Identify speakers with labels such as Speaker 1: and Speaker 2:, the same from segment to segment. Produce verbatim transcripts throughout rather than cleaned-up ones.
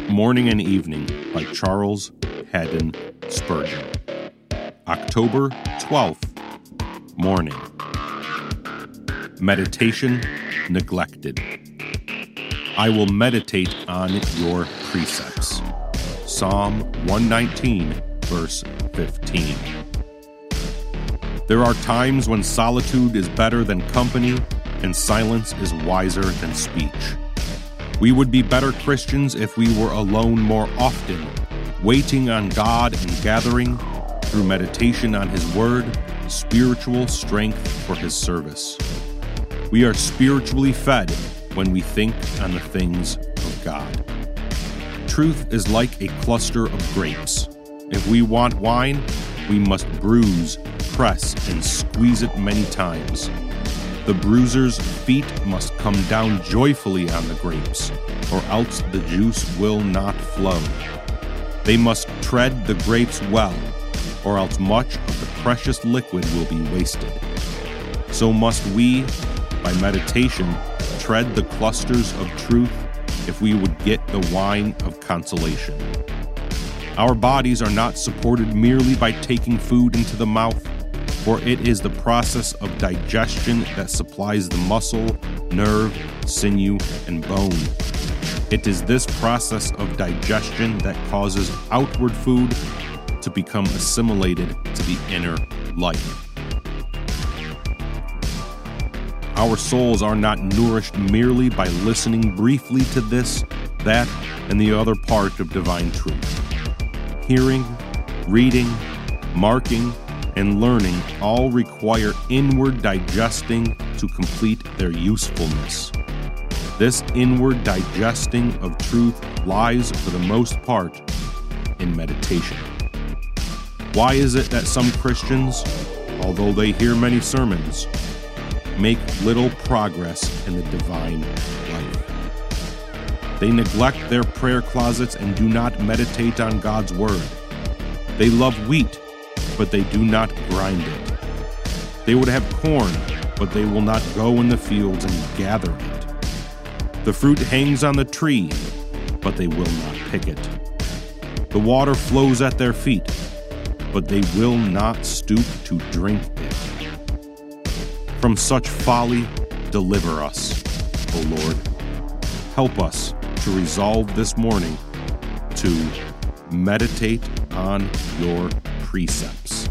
Speaker 1: Morning and Evening by Charles Haddon Spurgeon. October twelfth, Morning. Meditation neglected. I will meditate on your precepts. Psalm one nineteen, verse fifteen. There are times when solitude is better than company, and silence is wiser than speech. We would be better Christians if we were alone more often, waiting on God and gathering, through meditation on His Word, spiritual strength for His service. We are spiritually fed when we think on the things of God. Truth is like a cluster of grapes. If we want wine, we must bruise, press, and squeeze it many times. The bruiser's feet must come down joyfully on the grapes, or else the juice will not flow. They must tread the grapes well, or else much of the precious liquid will be wasted. So must we, by meditation, tread the clusters of truth if we would get the wine of consolation. Our bodies are not supported merely by taking food into the mouth, for it is the process of digestion that supplies the muscle, nerve, sinew, and bone. It is this process of digestion that causes outward food to become assimilated to the inner life. Our souls are not nourished merely by listening briefly to this, that, and the other part of divine truth. Hearing, reading, marking, and learning all require inward digesting to complete their usefulness. This inward digesting of truth lies, for the most part, in meditation. Why is it that some Christians, although they hear many sermons, make little progress in the divine life? They neglect their prayer closets and do not meditate on God's Word. They love wheat, but they do not grind it. They would have corn, but they will not go in the fields and gather it. The fruit hangs on the tree, but they will not pick it. The water flows at their feet, but they will not stoop to drink it. From such folly, deliver us, O Lord. Help us to resolve this morning to meditate on your precepts.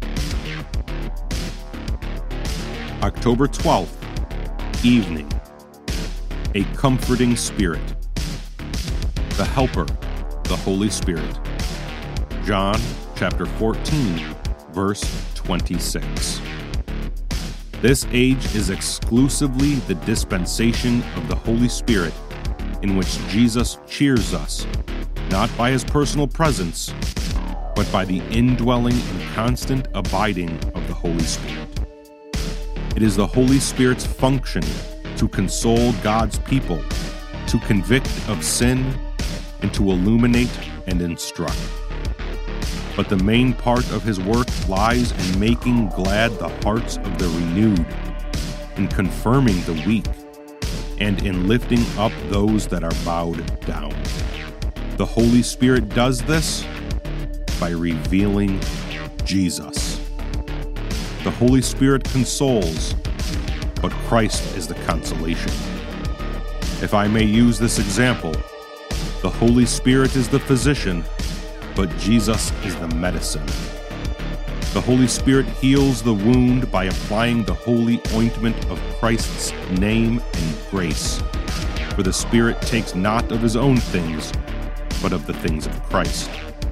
Speaker 1: October twelfth, Evening. A comforting spirit. The Helper, the Holy Spirit. John chapter fourteen, verse twenty-six. This age is exclusively the dispensation of the Holy Spirit, in which Jesus cheers us, not by His personal presence, but by the indwelling and constant abiding of the Holy Spirit. It is the Holy Spirit's function to console God's people, to convict of sin, and to illuminate and instruct. But the main part of His work lies in making glad the hearts of the renewed, in confirming the weak, and in lifting up those that are bowed down. The Holy Spirit does this by revealing Jesus. The Holy Spirit consoles, but Christ is the consolation. If I may use this example, the Holy Spirit is the physician, but Jesus is the medicine. The Holy Spirit heals the wound by applying the holy ointment of Christ's name and grace, for the Spirit takes not of His own things, but of the things of Christ.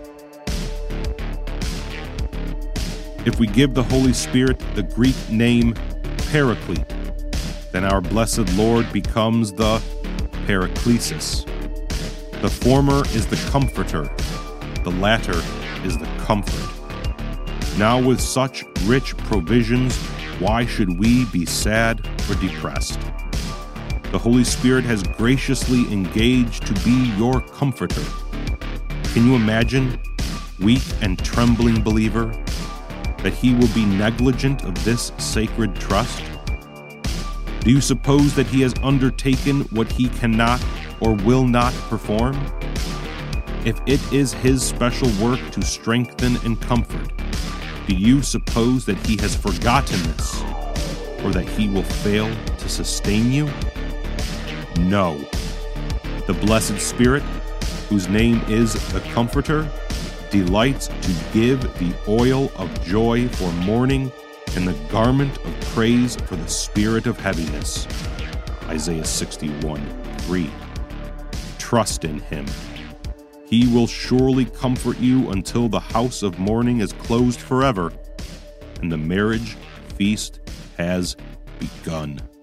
Speaker 1: If we give the Holy Spirit the Greek name Paraclete, then our blessed Lord becomes the Paraklesis. The former is the Comforter, the latter is the Comfort. Now with such rich provisions, why should we be sad or depressed? The Holy Spirit has graciously engaged to be your comforter. Can you imagine, weak and trembling believer, that He will be negligent of this sacred trust? Do you suppose that He has undertaken what He cannot or will not perform? If it is his special work to strengthen and comfort, do you suppose that he has forgotten this, or that he will fail to sustain you? No. The blessed Spirit, whose name is the Comforter, delights to give the oil of joy for mourning and the garment of praise for the spirit of heaviness. Isaiah sixty-one three. Trust in him. He will surely comfort you until the house of mourning is closed forever and the marriage feast has begun.